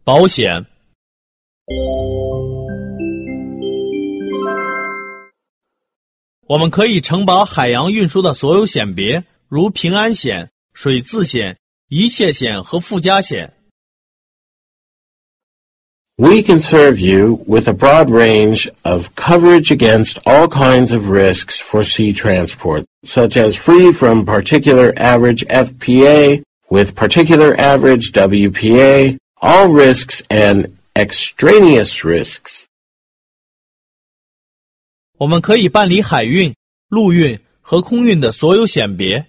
保险。我们可以承保海洋运输的所有险别，如平安险、水渍险、一切险和附加险。 We can serve you with a broad range of coverage against all kinds of risks for sea transport, such as free from particular average FPA, with particular average WPA, all risks and extraneous risks. 我们可以办理海运、陆运和空运的所有险别。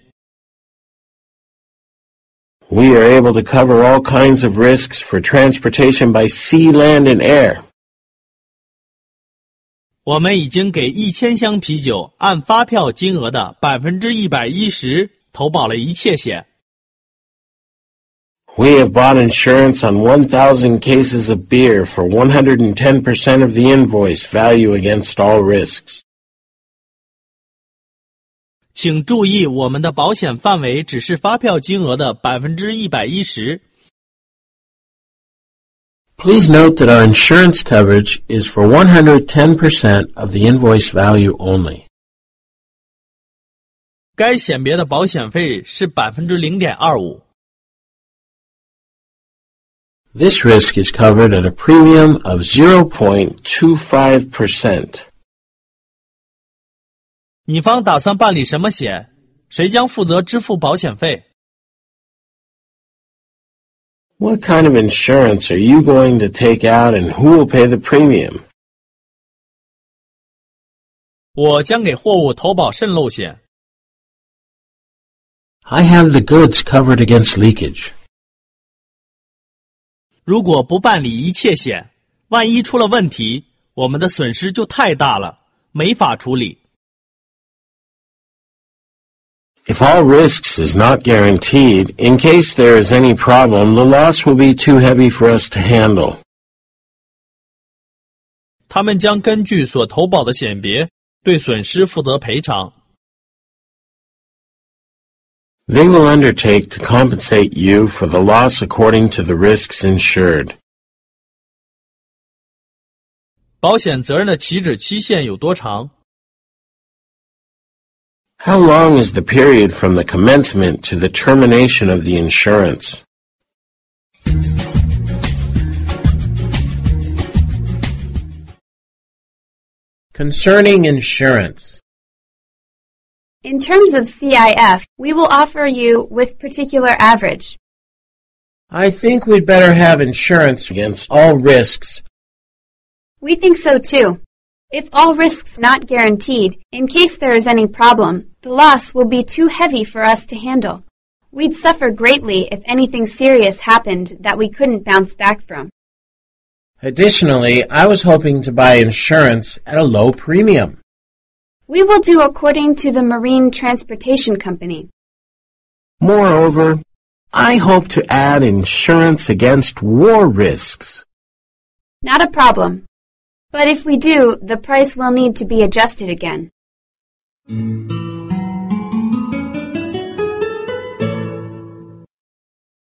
We are able to cover all kinds of risks for transportation by sea, land, and air. 我们已经给1000箱啤酒按发票金额的110%投保了一切险。 We have bought insurance on 1,000 cases of beer for 110% of the invoice value against all risks. 请注意，我们的保险范围只是发票金额的110%。 Please note that our insurance coverage is for 110% of the invoice value only. 该险别的保险费是 0.25%。 This risk is covered at a premium of 0.25%. 你方打算办理什么险？谁将负责支付保险费？ What kind of insurance are you going to take out and who will pay the premium? 我将给货物投保渗漏险。 I have the goods covered against leakage. 如果不办理一切险，万一出了问题，我们的损失就太大了，没法处理。 If all risks is not guaranteed, in case there is any problem, the loss will be too heavy for us to handle. 他们将根据所投保的险别，对损失负责赔偿。 They will undertake to compensate you for the loss according to the risks insured. 保险责任的起止期限有多长？ How long is the period from the commencement to the termination of the insurance? Concerning insurance. In terms of CIF, we will offer you with particular average. I think we'd better have insurance against all risks. We think so too. If all risks not guaranteed, in case there is any problem, the loss will be too heavy for us to handle. We'd suffer greatly if anything serious happened that we couldn't bounce back from. Additionally, I was hoping to buy insurance at a low premium. We will do according to the Marine Transportation Company. Moreover, I hope to add insurance against war risks. Not a problem. But if we do, the price will need to be adjusted again.